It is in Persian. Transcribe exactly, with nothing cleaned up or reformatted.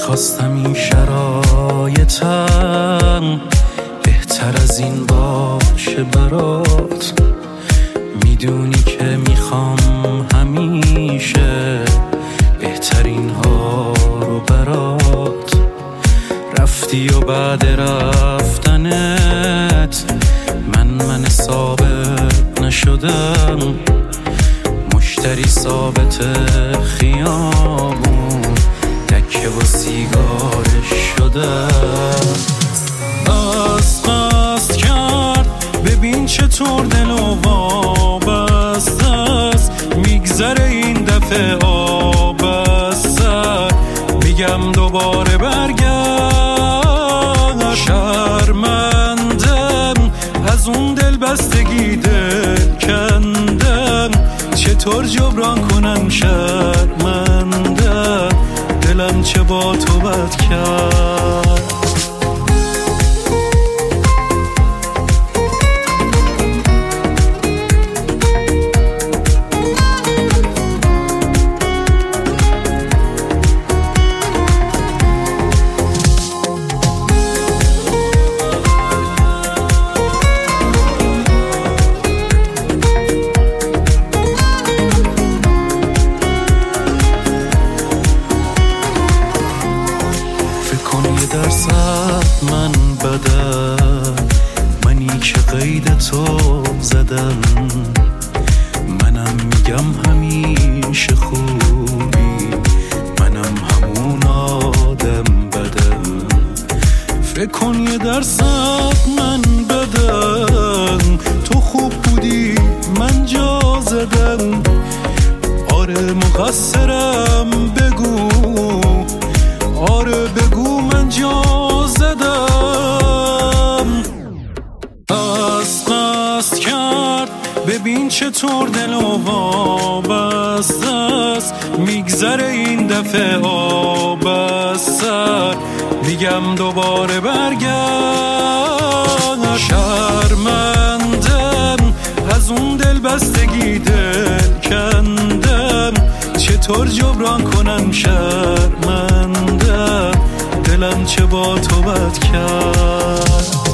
میخواستم این شرایطم بهتر از این باشه برات. میدونی که میخوام همیشه بهترین ها رو برات. رفتی و بعد رفتنت من من ثابت نشدم، مشتری ثابت خیابون دکه و سیگارش شدم. از قصد کرد ببین چطور دل و وابسته است، میگذره این دفعه آب از سر. میگم دوباره برگرد، شرمندم از اون دل بستگی دل کندم. چطور جبران کنم شرمندم، دلم چه با تو بد کرد. درصد من بدم، منی که قید تو زدم. منم میگم همیشه خوبی، منم همون آدم بدم. فکر کن یه درصد من بدم، تو خوب بودی من جا زدم. آره مقصرم بگو، آره بگو من جا زدم. از قصد کرد ببین چطور دل و وابسته است، میگذره این دفعه آب از سر. میگم دوباره برگرد، شرمندم از اون دل بستگی دل کندم. چطور جبران کنم شرمندم، دلم چه با تو بد کرد.